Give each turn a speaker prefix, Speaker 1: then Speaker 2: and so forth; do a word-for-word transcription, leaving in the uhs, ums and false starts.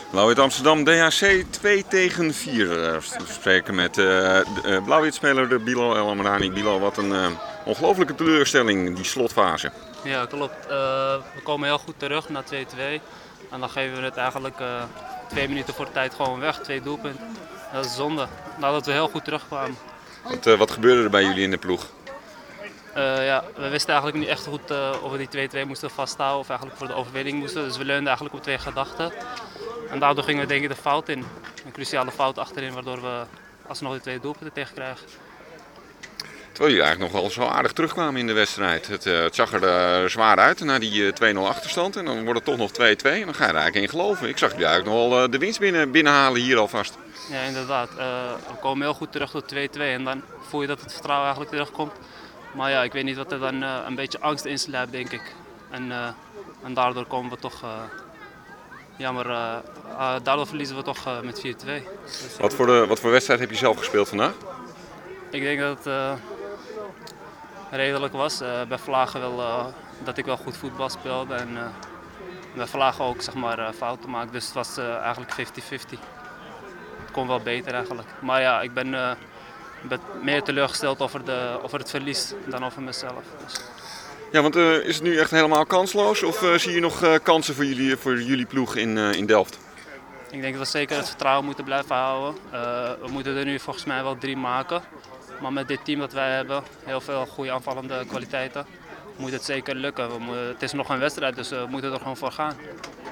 Speaker 1: Blauw-wit Amsterdam, D H C twee tegen vier. We spreken met uh, de Blauw-wit-speler de Bilal El Amrani. Bilal, wat een uh, ongelofelijke teleurstelling, die slotfase.
Speaker 2: Ja, klopt. Uh, we komen heel goed terug naar twee twee. En dan geven we het eigenlijk uh, twee minuten voor de tijd gewoon weg, twee doelpunten. Dat is zonde, nadat we heel goed terugkwamen.
Speaker 1: Wat, uh, wat gebeurde er bij jullie in de ploeg?
Speaker 2: Uh, ja, we wisten eigenlijk niet echt goed uh, of we die twee twee moesten vasthouden of eigenlijk voor de overwinning moesten. Dus we leunden eigenlijk op twee gedachten. En daardoor gingen we denk ik de fout in. Een cruciale fout achterin, waardoor we alsnog die twee doelpunten tegenkrijgen.
Speaker 1: Terwijl jullie eigenlijk nog wel zo aardig terugkwamen in de wedstrijd. Het, uh, het zag er uh, zwaar uit na die uh, twee nul achterstand. En dan wordt het toch nog twee twee en dan ga je er eigenlijk in geloven. Ik zag jullie eigenlijk nog wel uh, de winst binnen, binnenhalen hier alvast.
Speaker 2: Ja, inderdaad. Uh, we komen heel goed terug tot twee twee en dan voel je dat het vertrouwen eigenlijk terugkomt. Maar ja, ik weet niet wat er dan uh, een beetje angst insluipt, denk ik. En, uh, en daardoor komen we toch... Uh, jammer, uh, uh, daardoor verliezen we toch uh, met vier twee. Dus,
Speaker 1: wat, voor de, wat voor wedstrijd heb je zelf gespeeld vandaag?
Speaker 2: Ik denk dat het uh, redelijk was. Uh, bij Vlagen wel, uh, dat ik wel goed voetbal speelde. En uh, bij Vlagen ook zeg maar, uh, fouten maakte. Dus het was uh, eigenlijk vijftig vijftig. Het kon wel beter eigenlijk. Maar ja, ik ben... Uh, Ik ben meer teleurgesteld over, de, over het verlies dan over mezelf. Dus.
Speaker 1: Ja, want uh, is het nu echt helemaal kansloos of uh, zie je nog uh, kansen voor jullie, voor jullie ploeg in, uh, in Delft?
Speaker 2: Ik denk dat we zeker het vertrouwen moeten blijven houden. Uh, we moeten er nu volgens mij wel drie maken. Maar met dit team dat wij hebben, heel veel goede aanvallende kwaliteiten, moet het zeker lukken. We moeten, het is nog een wedstrijd, dus we moeten er gewoon voor gaan.